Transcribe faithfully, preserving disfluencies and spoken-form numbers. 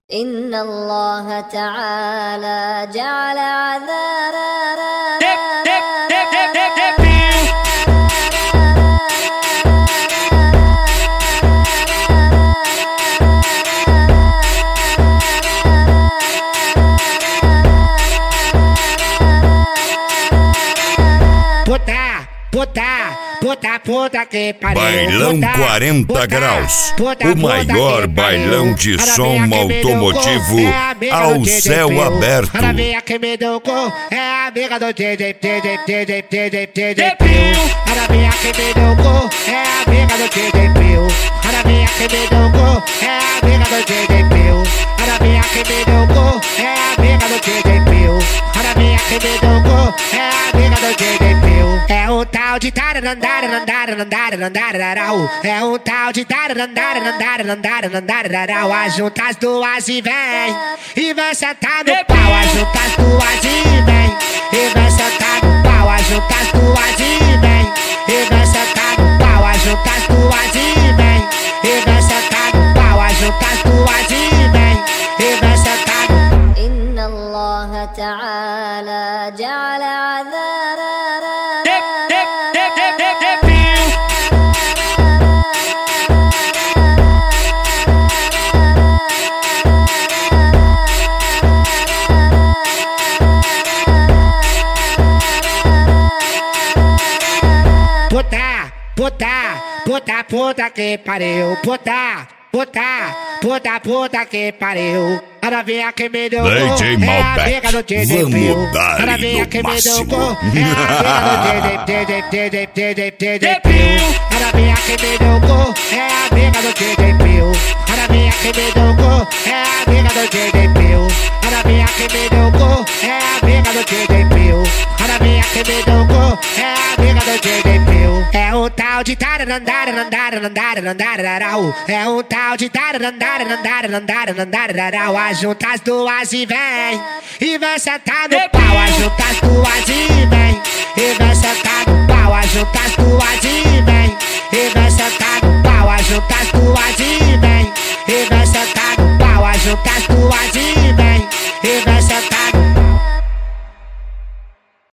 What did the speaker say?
إن الله تعالى جعل عذارا Puta, puta, puta, puta que pariu. Bailão puta, quarenta puta, graus, puta, o maior puta bailão de Ela som vem aqui me automotivo deu gol, é amiga ao do D J céu Pio. aberto. Ela vem aqui me deu gol, é amiga do D J, D J, D J, D J, D J Pio. Ela vem aqui me deu gol, é amiga do D J Pio. Ela vem aqui me deu gol, é amiga do D J Pio. Ela vem aqui me deu gol, é amiga do D J Pio. Ela vem aqui me deu gol, é amiga do D J Pio. É um tal de tararandararandararandararandararau. É um tal de tararandararandararandararandararau. Ajunta as duas e vem, e vem sentar no pau. Ajunta as duas e vem, e vem sentar no pau. Ajunta as duas e vem, e vem sentar no pau. Ajunta as duas e vem, e vem sentar no pau. Ajunta as duas e vem, e vem sentar no pau. إن الله تعالى جعل عذارا Puta, puta, puta, puta que pariu. Puta, puta, puta, puta que pariu. Ela vem aqui me deu D gol, J é Malbec, amiga do D J vamos Pio. dar Ela vem no aqui me deu máximo. gol, é amiga do D J, D J, D J, D J Pio. Ela vem aqui me deu gol, é amiga do D J Pio. Ela vem aqui me deu gol, é amiga do D J Pio. Ela vem aqui me deu gol, é amiga do D J Pio. Ela vem aqui me deu gol, é amiga do D J Pio. É um tal de tararandararandararandararandararau. É um tal de tararandararandararandararandararau. Ajunta as duas e vem, e vem sentar no pau. Ajunta as duas e vem, e vem sentar no pau. Ajunta as duas e vem, e vem